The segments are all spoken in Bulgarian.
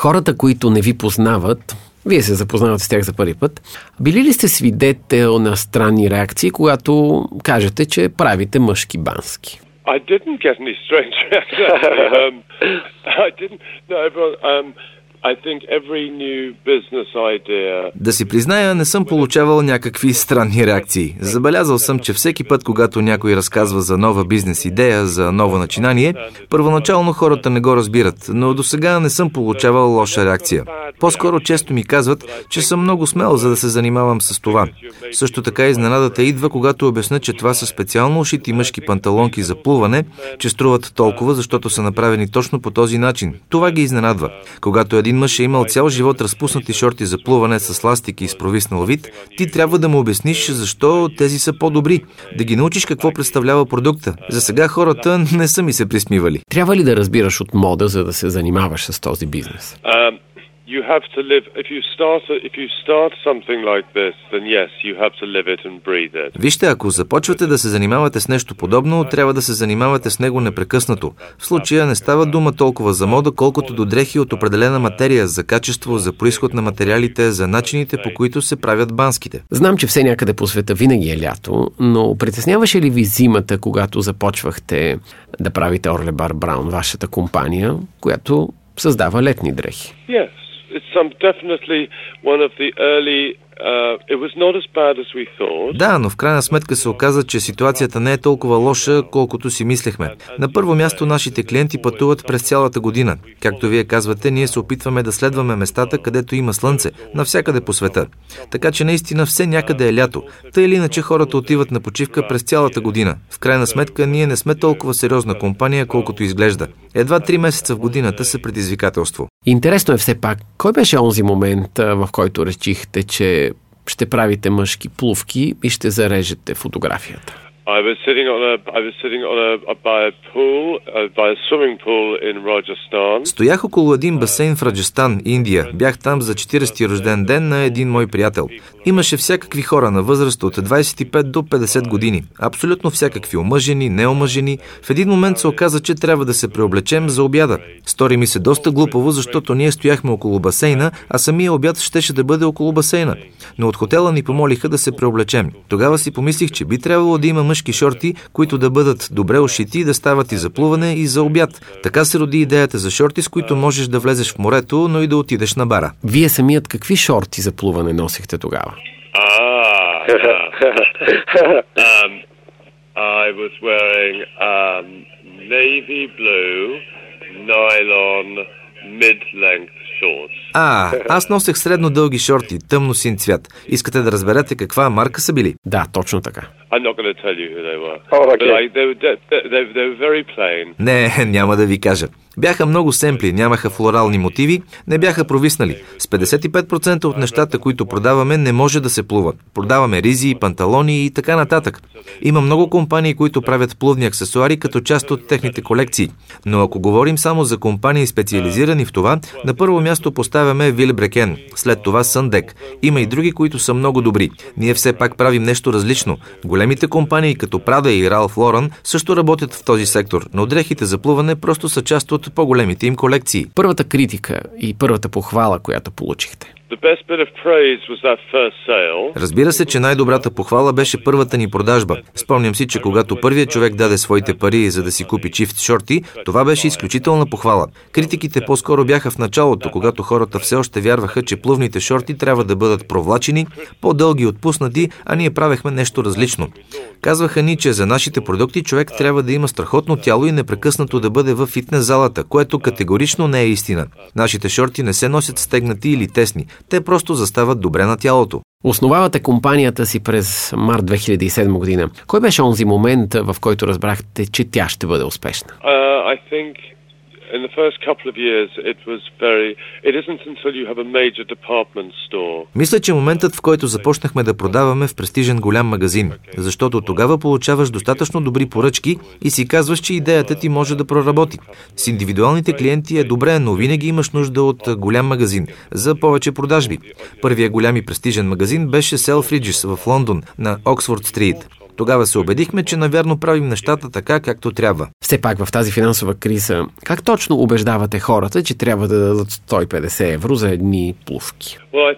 Хората, които не ви познават, вие се запознавате с тях за първи път, били ли сте свидетел на странни реакции, когато кажете, че правите мъжки бански? I didn't get any strange reactions. I didn't. No, everyone. I think every new business idea... Да си призная, не съм получавал някакви странни реакции. Забелязал съм, че всеки път, когато някой разказва за нова бизнес идея, за ново начинание, първоначално хората не го разбират, но до сега не съм получавал лоша реакция. По-скоро често ми казват, че съм много смел, за да се занимавам с това. Също така изненадата идва, когато обясня, че това са специално ушити мъжки панталонки за плуване, че струват толкова, защото са направени точно по този начин. Това ги изненадва. Когато един мъж е имал цял живот разпуснати шорти за плуване с ластики и с провиснал вид, ти трябва да му обясниш защо тези са по-добри, да ги научиш какво представлява продукта. За сега хората не са ми се присмивали. Трябва ли да разбираш от мода, за да се занимаваш с този бизнес? You have to live. If you start something like this, then yes, you have to live it and breathe it. Вижте, ако започвате да се занимавате с нещо подобно, трябва да се занимавате с него непрекъснато. В случая не става дума толкова за мода, колкото до дрехи от определена материя, за качество, за произход на материалите, за начините, по които се правят банските. Знам, че все някъде по света винаги е лято, но притесняваше ли ви зимата, когато започвахте да правите Орле-Бар Браун, вашата компания, която създава летни дрехи? Yes. It's definitely one of the early. It was not as bad as we thought. Да, но в крайна сметка се оказа, че ситуацията не е толкова лоша, колкото си мислехме. На първо място нашите клиенти пътуват през цялата година. Както вие казвате, ние се опитваме да следваме местата, където има слънце, навсякъде по света. Така че наистина все някъде е лято. Тъй или иначе хората отиват на почивка през цялата година. В крайна сметка ние не сме толкова сериозна компания, колкото изглежда. Едва 3 месеца в годината са предизвикателство. Интересно е все пак, кой беше онзи момент, в който решихте, че ще правите мъжки плувки и ще зарежете фотографията? I was sitting by a pool, by a swimming pool in Rajasthan. Стоях около един басейн в Раджастан, Индия. Бях там за 40-ти рожден ден на един мой приятел. Имаше всякакви хора на възраст от 25 до 50 години. Абсолютно всякакви, омъжени, неомъжени. В един момент се оказа, че трябва да се преоблечем за обяда. Стори ми се доста глупаво, защото ние стояхме около басейна, а самия обяд щеше да бъде около басейна. Но от хотела ни помолиха да се преоблечем. Тогава си помислих, че би трябвало да има мъжки шорти, които да бъдат добре ушити и да стават и за плуване, и за обяд. Така се роди идеята за шорти, с които можеш да влезеш в морето, но и да отидеш на бара. Вие самият какви шорти за плуване носихте тогава? I was wearing navy blue nylon mid-length shorts. Аз носех средно дълги шорти, тъмно син цвят. Искате да разберете каква марка са били? Да, точно така. I'm not going to tell you who they were. Oh, okay. But they were very plain. Не, няма да ви кажа. Бяха много семпли, нямаха флорални мотиви, не бяха провиснали. С 55% от нещата, които продаваме, не може да се плува. Продаваме ризи, панталони и така нататък. Има много компании, които правят плувни аксесуари като част от техните колекции. Но ако говорим само за компании специализирани в това, на първо място поставяме Вилебрекен, след това Съндек. Има и други, които са много добри. Ние все пак правим нещо различно. Големите компании като Прада и Ралф Лорен също работят в този сектор, но дрехите за плуване просто са част от по-големите им колекции. Първата критика и първата похвала, която получихте. Разбира се, че най-добрата похвала беше първата ни продажба. Спомням си, че когато първият човек даде своите пари за да си купи чифт шорти, това беше изключителна похвала. Критиките по-скоро бяха в началото, когато хората все още вярваха, че плувните шорти трябва да бъдат провлачени, по-дълги отпуснати, а ние правехме нещо различно. Казваха ни, че за нашите продукти човек трябва да има страхотно тяло и непрекъснато да бъде във фитнес залата, което категорично не е истина. Нашите шорти не се носят стегнати или тесни. Те просто застават добре на тялото. Основавате компанията си през март 2007 година. Кой беше онзи момент, в който разбрахте, че тя ще бъде успешна? In the first couple of years, it isn't until you have a major department store. Мисля, че моментът, в който започнахме да продаваме в престижен голям магазин, защото тогава получаваш достатъчно добри поръчки и си казваш, че идеята ти може да проработи. С индивидуалните клиенти е добре, но винаги имаш нужда от голям магазин за повече продажби. Първият голям и престижен магазин беше Selfridges в Лондон на Оксфорд Стрит. Тогава се убедихме, че навярно правим нещата така, както трябва. Все пак в тази финансова криза, как точно убеждавате хората, че трябва да дадат 150 евро за едни плувки?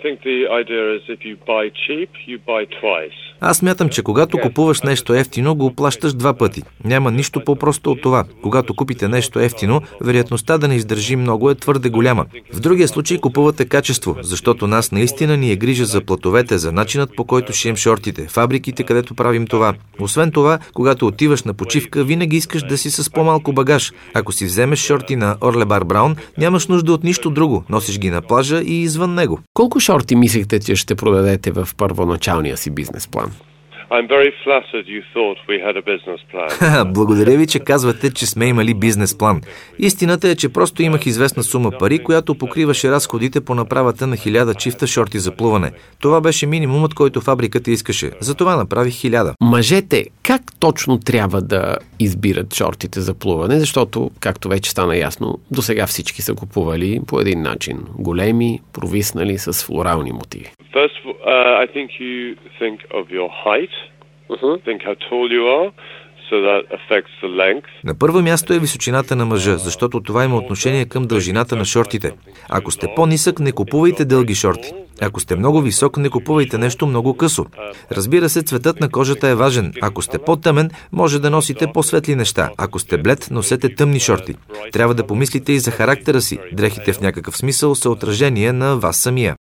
Аз смятам, че когато купуваш нещо ефтино, го плащаш два пъти. Няма нищо по-просто от това. Когато купите нещо ефтино, вероятността да не издържи много е твърде голяма. В другия случай купувате качество, защото нас наистина ни е грижа за платовете, за начинът, по който шием шортите, фабриките, където правим това. Освен това, когато отиваш на почивка, винаги искаш да си с по-малко багаж. Ако си вземеш шорти на Орлебар Браун, нямаш нужда от нищо друго. Носиш ги на плажа и извън него. Колко шорти мислихте, че ще продадете в първоначалния си бизнес план? I'm very flattered you thought we had a business plan. Благодаря ви, че казвате, че сме имали бизнес план. Истината е, че просто имах известна сума пари, която покриваше разходите по направата на 1000 чифта шорти за плуване. Това беше минимумът, който фабриката искаше. Затова направих 1000. Мъжете как точно трябва да избират шортите за плуване? Защото, както вече стана ясно, досега всички са купували по един начин. Големи, провиснали, с флорални мотиви. First, I think you think of your height. Think how tall you are, so that affects the length. На първо място е височината на мъжа, защото това има отношение към дължината на шортите. Ако сте по-нисък, не купувайте дълги шорти. Ако сте много висок, не купувайте нещо много късо. Разбира се, цветът на кожата е важен. Ако сте по-тъмен, може да носите по-светли неща. Ако сте блед, носете тъмни шорти. Трябва да помислите и за характера си. Дрехите в някакъв смисъл са отражение на вас самия.